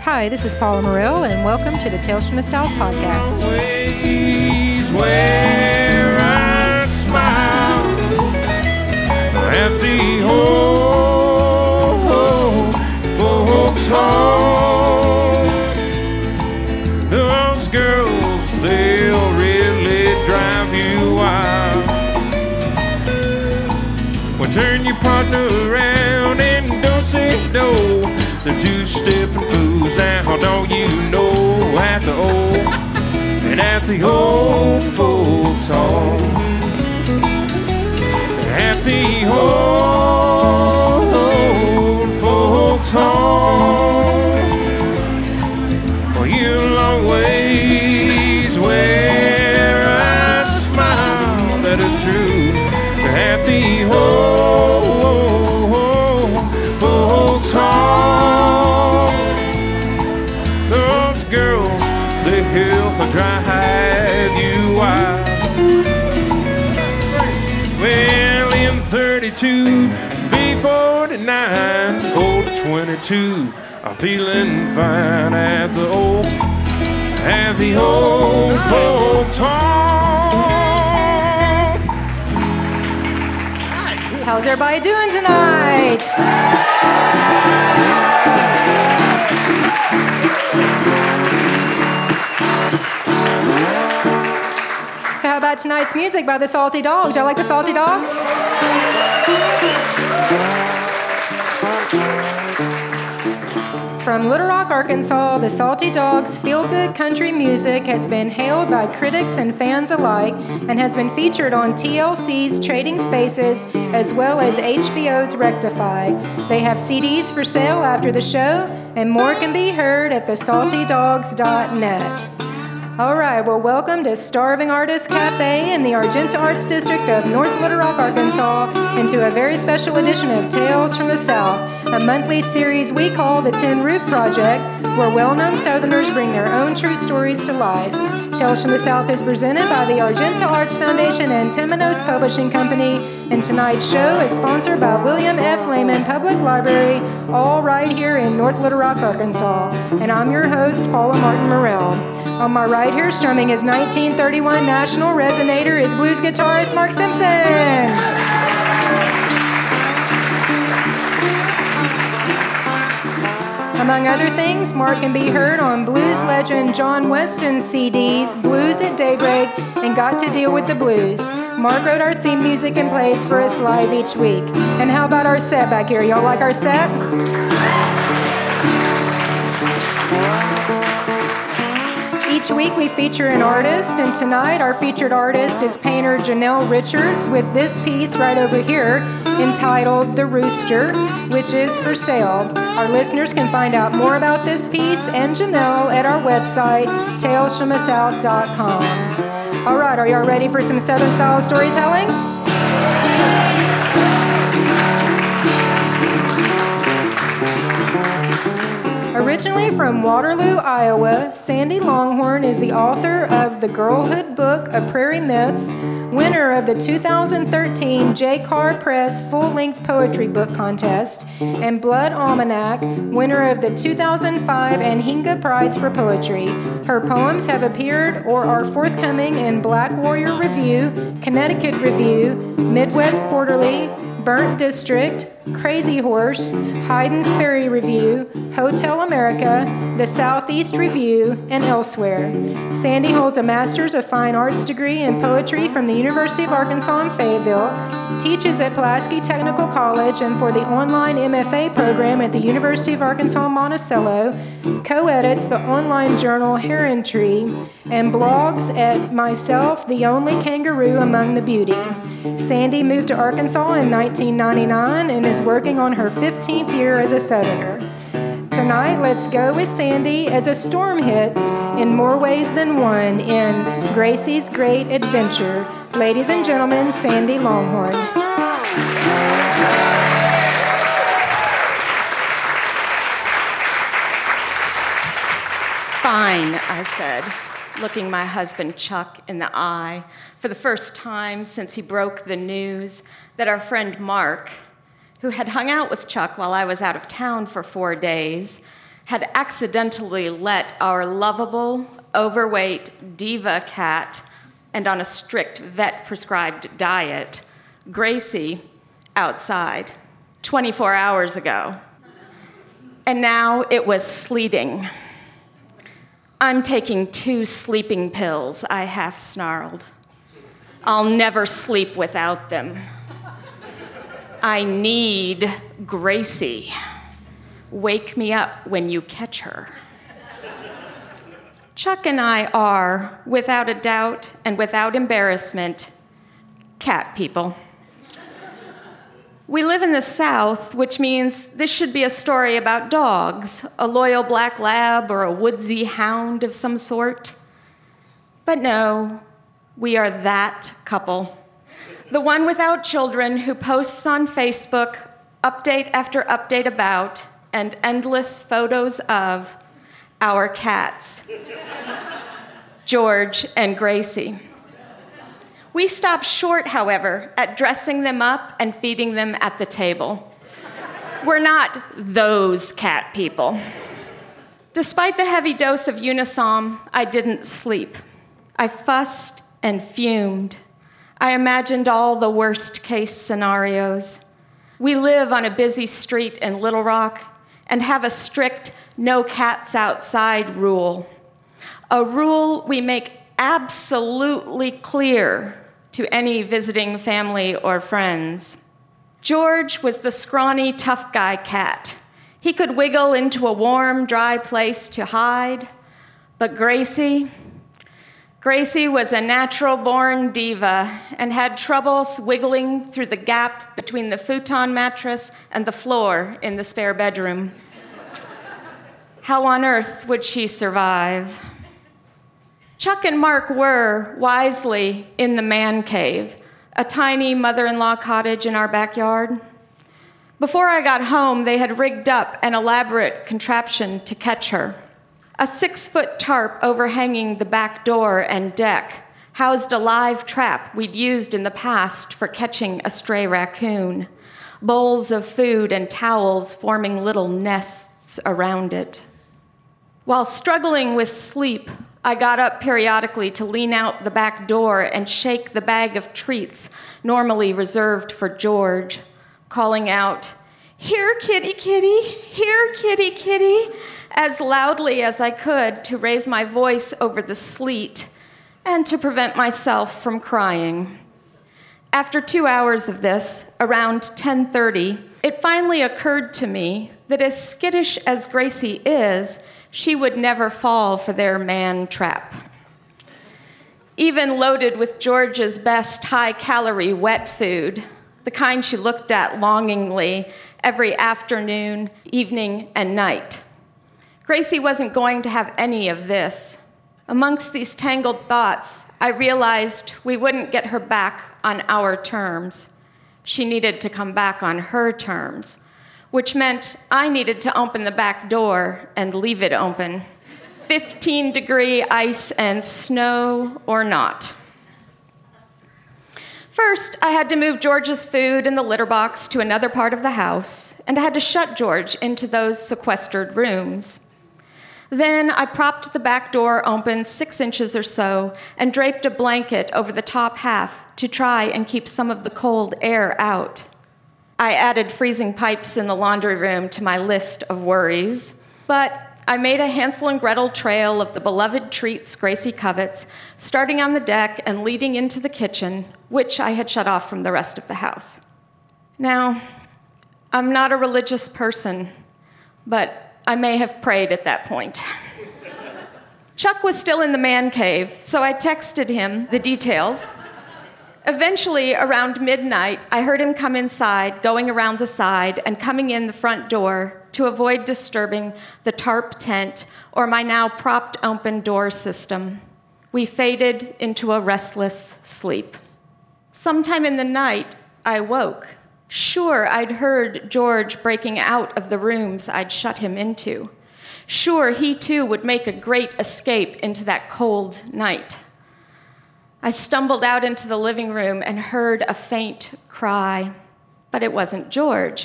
Hi, this is Paula Morell, and welcome to the Tales from the South podcast. Ways where I smile at the old folks' home. Those girls, they'll really drive you wild. Well, turn your partner around and don't say no. The two-stepping fools now, don't you know, at the old folks' home. At the old folks' home. Well, you'll always wear a smile, that is true. At the old folks' home. Girls, they'll drive you wild. Well, in 32, B49, old 22, I'm feeling fine at the old folks' home. How's everybody doing tonight? So how about tonight's music by the Salty Dogs? Y'all like the Salty Dogs? From Little Rock, Arkansas, the Salty Dogs' feel-good country music has been hailed by critics and fans alike and has been featured on TLC's Trading Spaces as well as HBO's Rectify. They have CDs for sale after the show, and more can be heard at thesaltydogs.net. All right, well, welcome to Starving Artist Cafe in the Argenta Arts District of North Little Rock, Arkansas, and to a very special edition of Tales from the South, a monthly series we call the Tin Roof Project, where well-known Southerners bring their own true stories to life. Tales from the South is presented by the Argenta Arts Foundation and Temenos Publishing Company, and tonight's show is sponsored by William F. Lehman Public Library, all right here in North Little Rock, Arkansas. And I'm your host, Paula Martin Morell. On my right here, strumming his 1931 National Resonator, is blues guitarist Mark Simpson. Among other things, Mark can be heard on blues legend John Weston's CDs, Blues at Daybreak, and Got to Deal with the Blues. Mark wrote our theme music and plays for us live each week. And how about our set back here? Y'all like our set? Each week we feature an artist, and tonight our featured artist is painter Janelle Richards with this piece right over here entitled The Rooster, which is for sale. Our listeners can find out more about this piece and Janelle at our website, talesfromthesouth.com. All right, are y'all ready for some Southern style storytelling? Originally from Waterloo, Iowa, Sandy Longhorn is the author of The Girlhood Book of Prairie Myths, winner of the 2013 J. Carr Press Full-Length Poetry Book Contest, and Blood Almanac, winner of the 2005 Anhinga Prize for Poetry. Her poems have appeared or are forthcoming in Black Warrior Review, Connecticut Review, Midwest Quarterly, Burnt District, Crazy Horse, Haydn's Ferry Review, Hotel America, the Southeast Review, and elsewhere. Sandy holds a Master's of Fine Arts degree in poetry from the University of Arkansas in Fayetteville, teaches at Pulaski Technical College and for the online MFA program at the University of Arkansas Monticello, co-edits the online journal Heron Tree, and blogs at Myself, the Only Kangaroo Among the Beauty. Sandy moved to Arkansas in 1999 and is working on her 15th year as a Southerner. Tonight, let's go with Sandy as a storm hits in more ways than one in Gracie's Great Adventure. Ladies and gentlemen, Sandy Longhorn. Fine, I said, looking my husband Chuck in the eye for the first time since he broke the news that our friend Mark, who had hung out with Chuck while I was out of town for 4 days, had accidentally let our lovable, overweight diva cat, and on a strict vet-prescribed diet, Gracie, outside 24 hours ago. And now it was sleeting. "I'm taking 2 sleeping pills," I half snarled. "I'll never sleep without them. I need Gracie. Wake me up when you catch her." Chuck and I are, without a doubt and without embarrassment, cat people. We live in the South, which means this should be a story about dogs, a loyal black lab or a woodsy hound of some sort. But no, we are that couple. The one without children who posts on Facebook update after update about and endless photos of our cats, George and Gracie. We stop short, however, at dressing them up and feeding them at the table. We're not those cat people. Despite the heavy dose of Unisom, I didn't sleep. I fussed and fumed. I imagined all the worst-case scenarios. We live on a busy street in Little Rock and have a strict no cats outside rule. A rule we make absolutely clear to any visiting family or friends. George was the scrawny, tough guy cat. He could wiggle into a warm, dry place to hide. But Gracie was a natural-born diva and had trouble wiggling through the gap between the futon mattress and the floor in the spare bedroom. How on earth would she survive? Chuck and Mark were, wisely, in the man cave, a tiny mother-in-law cottage in our backyard. Before I got home, they had rigged up an elaborate contraption to catch her. A 6-foot tarp overhanging the back door and deck housed a live trap we'd used in the past for catching a stray raccoon, bowls of food and towels forming little nests around it. While struggling with sleep, I got up periodically to lean out the back door and shake the bag of treats normally reserved for George, calling out, "Here, kitty, kitty, here, kitty, kitty," as loudly as I could to raise my voice over the sleet and to prevent myself from crying. After 2 hours of this, around 10:30, it finally occurred to me that as skittish as Gracie is, she would never fall for their man trap. Even loaded with George's best high-calorie wet food, the kind she looked at longingly every afternoon, evening, and night. Gracie wasn't going to have any of this. Amongst these tangled thoughts, I realized we wouldn't get her back on our terms. She needed to come back on her terms, which meant I needed to open the back door and leave it open, 15-degree ice and snow or not. First, I had to move George's food and the litter box to another part of the house, and I had to shut George into those sequestered rooms. Then I propped the back door open 6 inches or so and draped a blanket over the top half to try and keep some of the cold air out. I added freezing pipes in the laundry room to my list of worries, but I made a Hansel and Gretel trail of the beloved treats Gracie covets, starting on the deck and leading into the kitchen, which I had shut off from the rest of the house. Now, I'm not a religious person, but I may have prayed at that point. Chuck was still in the man cave, so I texted him the details. Eventually, around midnight, I heard him come inside, going around the side, and coming in the front door to avoid disturbing the tarp tent or my now propped open door system. We faded into a restless sleep. Sometime in the night, I woke. Sure, I'd heard George breaking out of the rooms I'd shut him into. Sure, he too would make a great escape into that cold night. I stumbled out into the living room and heard a faint cry, but it wasn't George.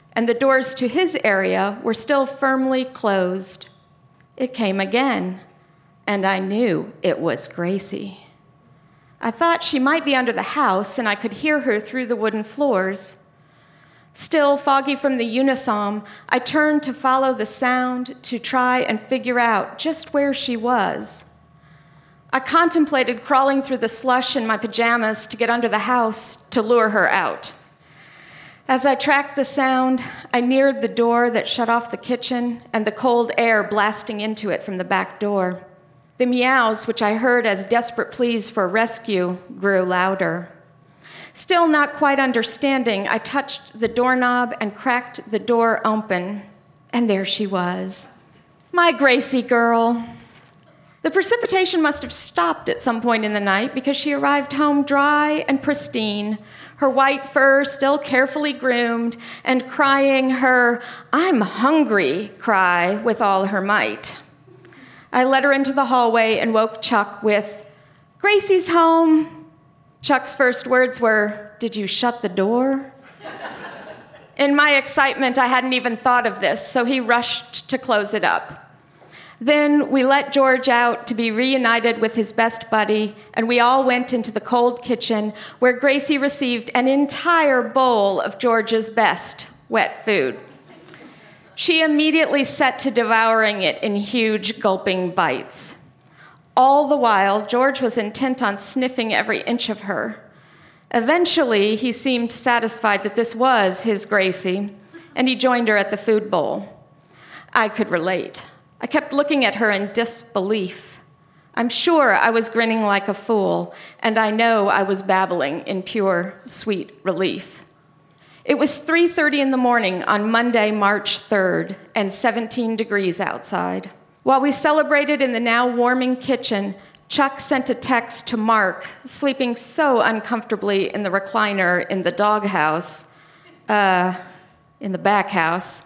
and the doors to his area were still firmly closed. It came again, and I knew it was Gracie. I thought she might be under the house, and I could hear her through the wooden floors. Still foggy from the unisom, I turned to follow the sound to try and figure out just where she was. I contemplated crawling through the slush in my pajamas to get under the house to lure her out. As I tracked the sound, I neared the door that shut off the kitchen and the cold air blasting into it from the back door. The meows, which I heard as desperate pleas for rescue, grew louder. Still not quite understanding, I touched the doorknob and cracked the door open, and there she was. My Gracie girl. The precipitation must have stopped at some point in the night because she arrived home dry and pristine, her white fur still carefully groomed, and crying her "I'm hungry" cry with all her might. I led her into the hallway and woke Chuck with, "Gracie's home." Chuck's first words were, "Did you shut the door?" In my excitement, I hadn't even thought of this, so he rushed to close it up. Then we let George out to be reunited with his best buddy, and we all went into the cold kitchen where Gracie received an entire bowl of George's best wet food. She immediately set to devouring it in huge, gulping bites. All the while, George was intent on sniffing every inch of her. Eventually, he seemed satisfied that this was his Gracie, and he joined her at the food bowl. I could relate. I kept looking at her in disbelief. I'm sure I was grinning like a fool, and I know I was babbling in pure, sweet relief. It was 3:30 in the morning on Monday, March 3rd, and 17 degrees outside. While we celebrated in the now warming kitchen, Chuck sent a text to Mark, sleeping so uncomfortably in the recliner in the doghouse, in the back house.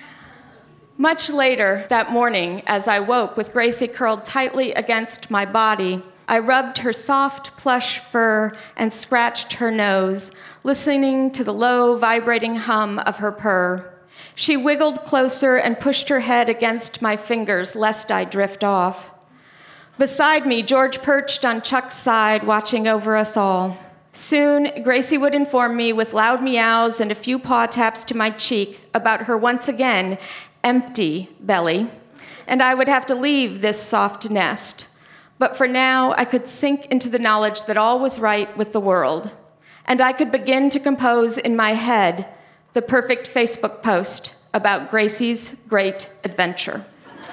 Much later that morning, as I woke with Gracie curled tightly against my body, I rubbed her soft plush fur and scratched her nose, listening to the low, vibrating hum of her purr. She wiggled closer and pushed her head against my fingers, lest I drift off. Beside me, George perched on Chuck's side, watching over us all. Soon, Gracie would inform me with loud meows and a few paw taps to my cheek about her once again empty belly, and I would have to leave this soft nest. But for now, I could sink into the knowledge that all was right with the world, and I could begin to compose in my head the perfect Facebook post about Gracie's great adventure.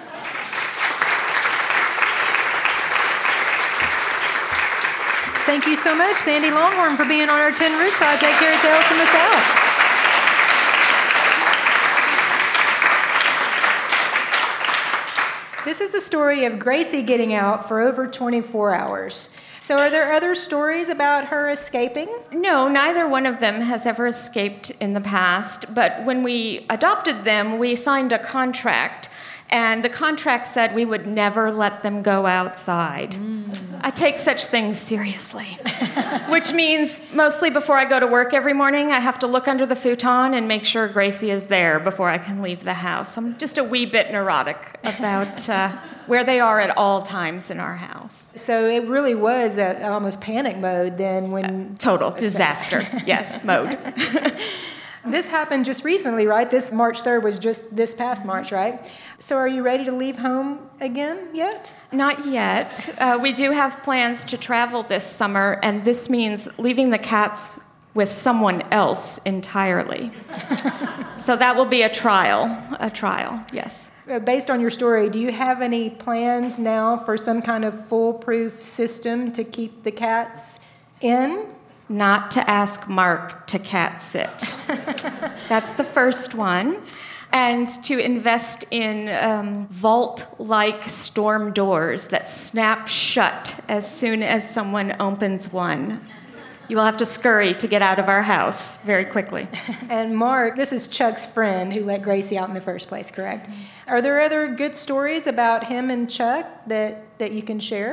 Thank you so much, Sandy Longhorn, for being on our Tin Roof Project here at Tales from the South. This is the story of Gracie getting out for over 24 hours. So are there other stories about her escaping? No, neither one of them has ever escaped in the past, but when we adopted them, we signed a contract, and the contract said we would never let them go outside. I take such things seriously, which means mostly before I go to work every morning, I have to look under the futon and make sure Gracie is there before I can leave the house. I'm just a wee bit neurotic about where they are at all times in our house. So it really was almost panic mode then when... Total disaster, yes, mode. This happened just recently, right? This March 3rd was just this past March, right? So are you ready to leave home again yet? Not yet. We do have plans to travel this summer, and this means leaving the cats with someone else entirely. So that will be a trial, yes. Based on your story, do you have any plans now for some kind of foolproof system to keep the cats in? Not to ask Mark to cat sit. That's the first one. And to invest in vault-like storm doors that snap shut as soon as someone opens one. You will have to scurry to get out of our house very quickly. And Mark, this is Chuck's friend who let Gracie out in the first place, correct? Are there other good stories about him and Chuck that you can share?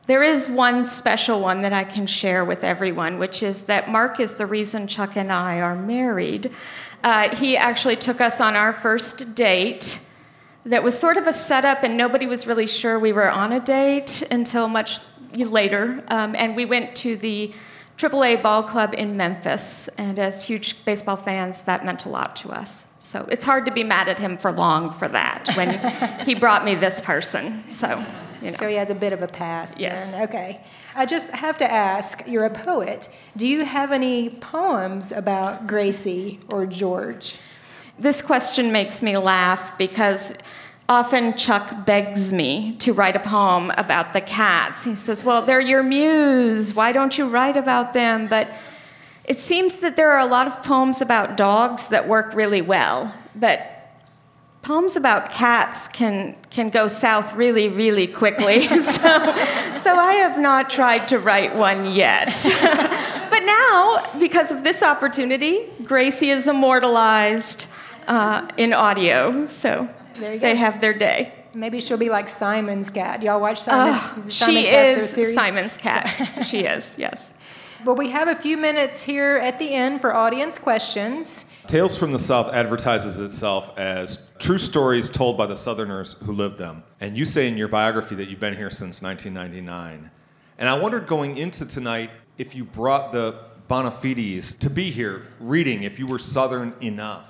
There is one special one that I can share with everyone, which is that Mark is the reason Chuck and I are married. He actually took us on our first date that was sort of a setup, and nobody was really sure we were on a date until much later. And we went to the AAA ball club in Memphis, and as huge baseball fans, that meant a lot to us. So it's hard to be mad at him for long for that when he brought me this person. So, you know. So he has a bit of a past. Yes. Then. Okay. I just have to ask, you're a poet. Do you have any poems about Gracie or George? This question makes me laugh because often Chuck begs me to write a poem about the cats. He says, well, they're your muse. Why don't you write about them? But it seems that there are a lot of poems about dogs that work really well. But poems about cats can go south really, really quickly. So I have not tried to write one yet. But now, because of this opportunity, Gracie is immortalized in audio. So they have their day. Maybe she'll be like Simon's cat. Y'all watch Simon's she Cat, is series? Simon's cat. She is, yes. Well, we have a few minutes here at the end for audience questions. Tales from the South advertises itself as true stories told by the Southerners who lived them. And you say in your biography that you've been here since 1999. And I wondered going into tonight if you brought the bona fides to be here reading, if you were Southern enough.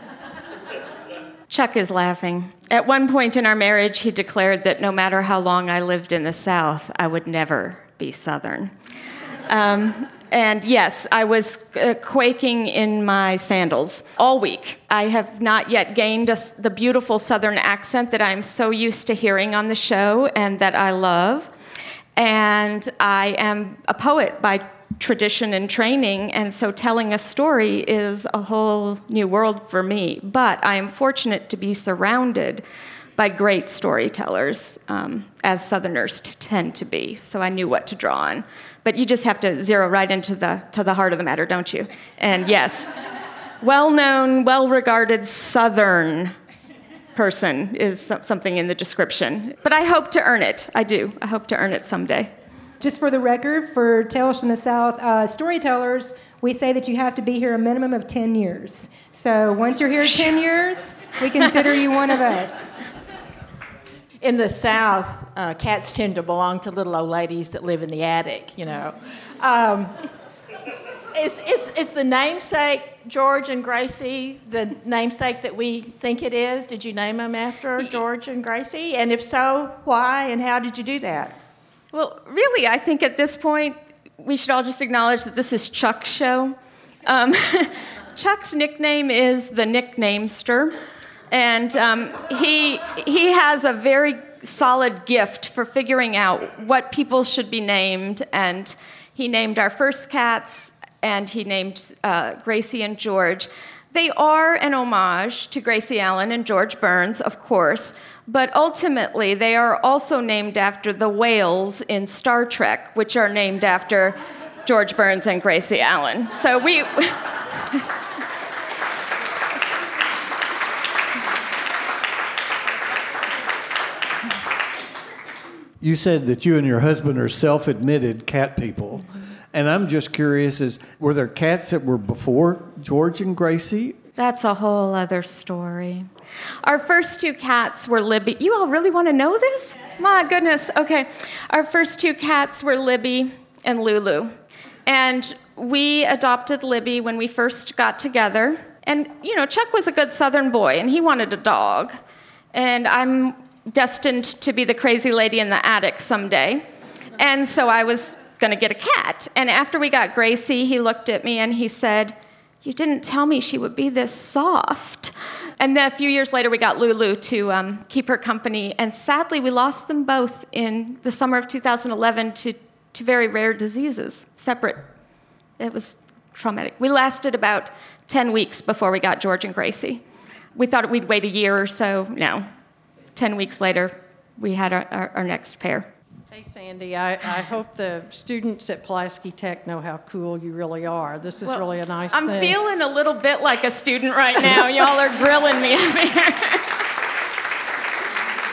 Chuck is laughing. At one point in our marriage, he declared that no matter how long I lived in the South, I would never be Southern. And yes, I was quaking in my sandals all week. I have not yet gained the beautiful Southern accent that I'm so used to hearing on the show and that I love. And I am a poet by tradition and training, and so telling a story is a whole new world for me. But I am fortunate to be surrounded by great storytellers, as Southerners tend to be. So I knew what to draw on. But you just have to zero right into the heart of the matter, don't you? And yes, well-known, well-regarded Southern person is something in the description. But I hope to earn it. I do. I hope to earn it someday. Just for the record, for Tales from the South storytellers, we say that you have to be here a minimum of 10 years. So once you're here 10 years, we consider you one of us. In the South, cats tend to belong to little old ladies that live in the attic, you know. Is the namesake George and Gracie the namesake that we think it is? Did you name them after George and Gracie? And if so, why and how did you do that? Well, really, I think at this point, we should all just acknowledge that this is Chuck's show. Chuck's nickname is the Nicknamester. And he has a very solid gift for figuring out what people should be named. And he named our first cats, and he named Gracie and George. They are an homage to Gracie Allen and George Burns, of course, but ultimately they are also named after the whales in Star Trek, which are named after George Burns and Gracie Allen. So we... You said that you and your husband are self-admitted cat people. And I'm just curious, were there cats that were before George and Gracie? That's a whole other story. Our first two cats were Libby. You all really want to know this? My goodness. Okay. Our first two cats were Libby and Lulu. And we adopted Libby when we first got together. And, you know, Chuck was a good Southern boy, and he wanted a dog. And I'm destined to be the crazy lady in the attic someday. And so I was going to get a cat. And after we got Gracie, he looked at me and he said, "You didn't tell me she would be this soft." And then a few years later, we got Lulu to keep her company. And sadly, we lost them both in the summer of 2011 to very rare diseases, separate. It was traumatic. We lasted about 10 weeks before we got George and Gracie. We thought we'd wait a year or so. No. 10 weeks later, we had our next pair. Hey, Sandy, I hope the students at Pulaski Tech know how cool you really are. This is really a nice thing. I'm feeling a little bit like a student right now. Y'all are grilling me over here.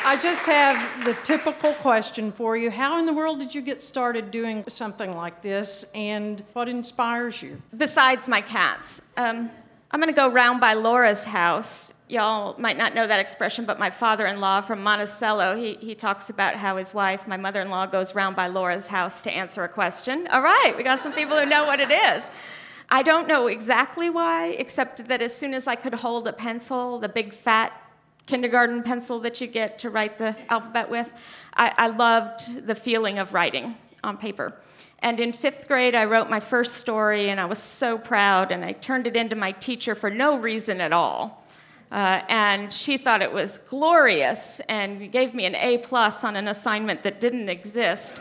I just have the typical question for you. How in the world did you get started doing something like this, and what inspires you? Besides my cats, I'm going to go round by Laura's house. Y'all might not know that expression, but my father-in-law from Monticello, he talks about how his wife, my mother-in-law, goes round by Laura's house to answer a question. All right, we got some people who know what it is. I don't know exactly why, except that as soon as I could hold a pencil, the big fat kindergarten pencil that you get to write the alphabet with, I loved the feeling of writing on paper. And in 5th grade, I wrote my first story, and I was so proud, and I turned it into my teacher for no reason at all. And she thought it was glorious and gave me an A+ on an assignment that didn't exist.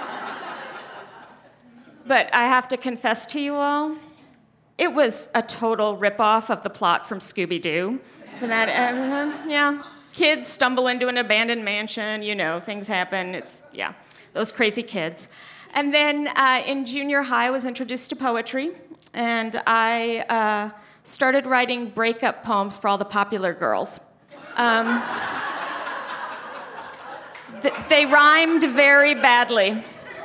But I have to confess to you all, it was a total ripoff of the plot from Scooby-Doo. Yeah, kids stumble into an abandoned mansion, things happen. Those crazy kids. And then in junior high, I was introduced to poetry, and I started writing breakup poems for all the popular girls. They rhymed very badly.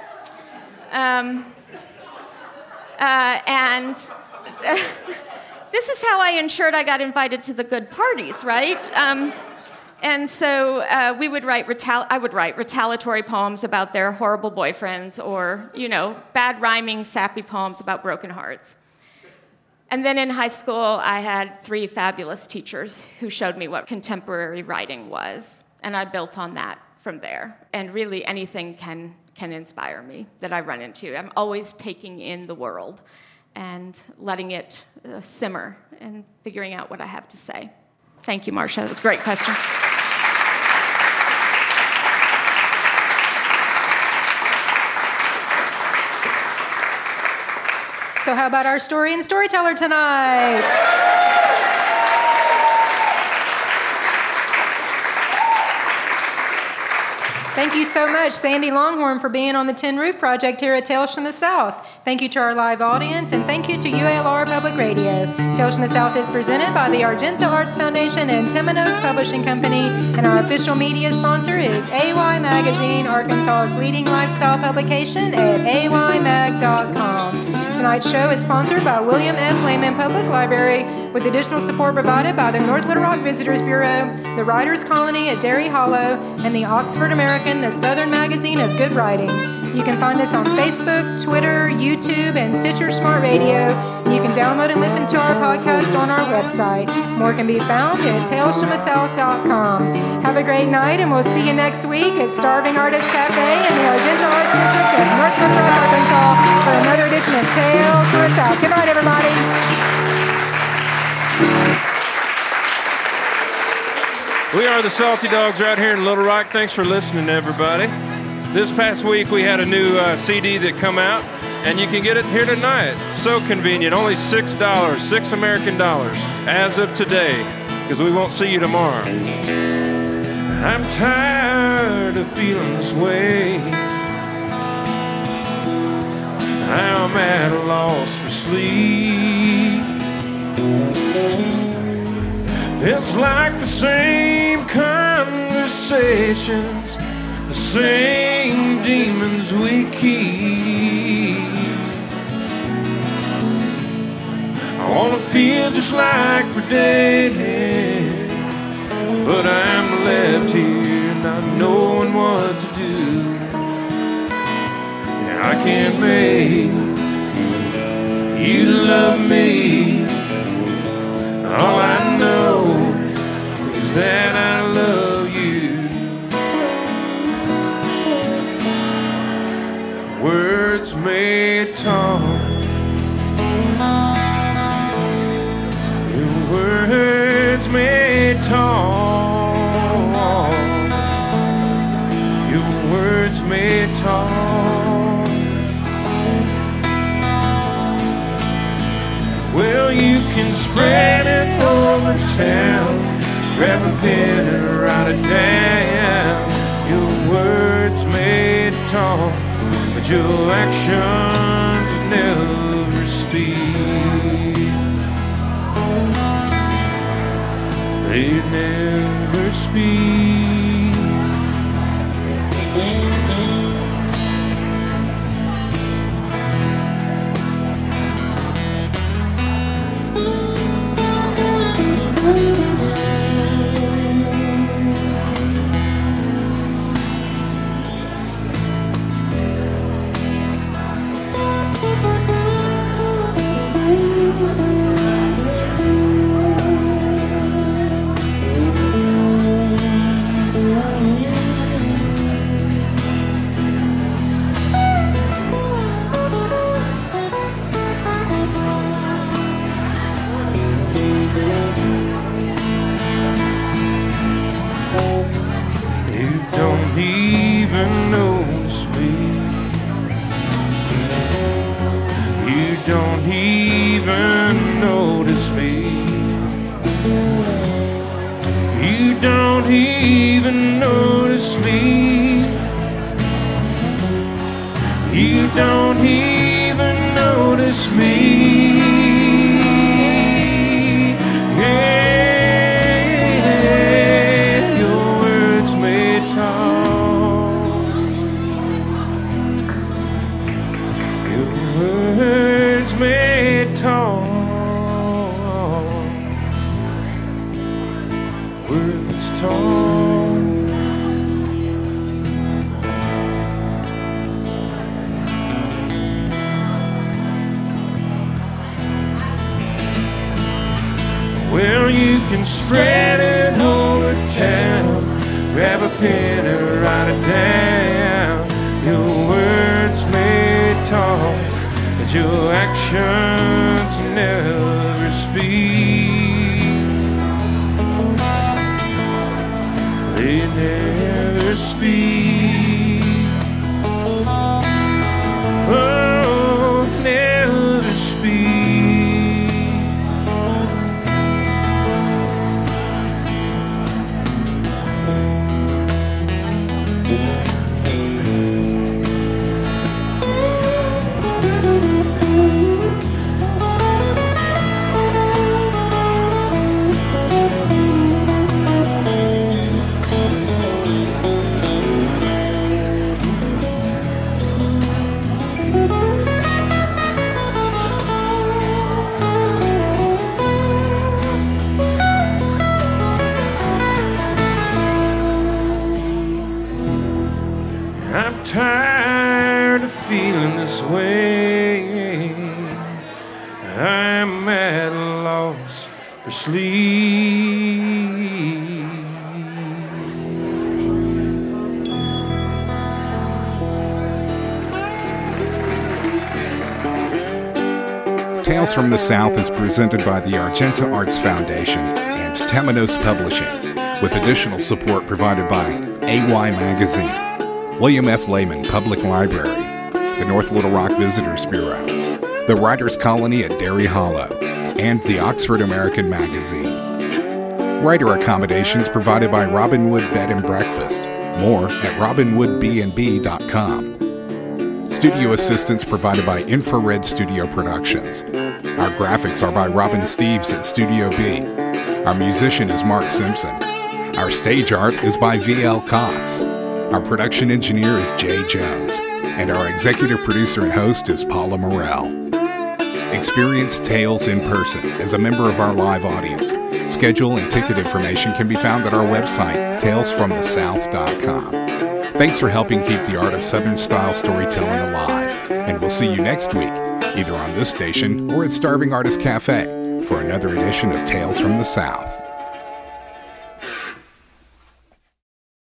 And this is how I ensured I got invited to the good parties, right? And so I would write retaliatory poems about their horrible boyfriends, or, bad rhyming, sappy poems about broken hearts. And then in high school, I had 3 fabulous teachers who showed me what contemporary writing was, and I built on that from there. And really, anything can inspire me that I run into. I'm always taking in the world and letting it simmer and figuring out what I have to say. Thank you, Marcia. That was a great question. So how about our story and storyteller tonight? Thank you so much, Sandy Longhorn, for being on the Tin Roof Project here at Tales from the South. Thank you to our live audience, and thank you to UALR Public Radio. Tales from the South is presented by the Argenta Arts Foundation and Temenos Publishing Company, and our official media sponsor is AY Magazine, Arkansas's leading lifestyle publication at aymag.com. Tonight's show is sponsored by William F. Lehman Public Library, with additional support provided by the North Little Rock Visitors Bureau, the Writers' Colony at Derry Hollow, and the Oxford American, the Southern Magazine of Good Writing. You can find us on Facebook, Twitter, YouTube, and Stitcher Smart Radio. You can download and listen to our podcast on our website. More can be found at talesfromthesouth.com. Have a great night, and we'll see you next week at Starving Artists Cafe in the Argenta Arts District of North Little Rock, Arkansas, for another edition of Tales from the South. Good night, everybody. We are the Salty Dogs right here in Little Rock. Thanks for listening, everybody. This past week, we had a new CD that come out, and you can get it here tonight. So convenient, only $6, 6 American dollars, as of today, because we won't see you tomorrow. I'm tired of feeling this way. I'm at a loss for sleep. It's like the same conversations, the same demons we keep. I wanna feel just like we're dead, but I'm left here not knowing what to do. Yeah, I can't make you love me. All I know is that I love you. Words may talk, your words may talk, your words may talk. Well, you can spread it over town, grab a pen and write it down. Your words may talk, but your actions never speak. They never speak. don't even notice me. You don't even notice me. You don't even notice me. You don't even notice me. Yeah, your words may talk. Your words may talk. Words talk. Well, you can spread it over town, grab a pen and write it down. Your words may talk, but your actions never speak. They never speak. Oh, never speak. I'm tired of feeling this way. I'm at a loss for sleep. Tales from the South is presented by the Argenta Arts Foundation and Temenos Publishing, with additional support provided by AY Magazine, William F. Lehman Public Library, the North Little Rock Visitors Bureau, the Writers' Colony at Derry Hollow, and the Oxford American Magazine. Writer accommodations provided by Robinwood Bed and Breakfast. More at robinwoodbnb.com. Studio assistance provided by Infrared Studio Productions. Our graphics are by Robin Steves at Studio B. Our musician is Mark Simpson. Our stage art is by V.L. Cox. Our production engineer is Jay Jones, and our executive producer and host is Paula Morell. Experience Tales in person as a member of our live audience. Schedule and ticket information can be found at our website, talesfromthesouth.com. Thanks for helping keep the art of Southern-style storytelling alive, and we'll see you next week, either on this station or at Starving Artist Cafe, for another edition of Tales from the South.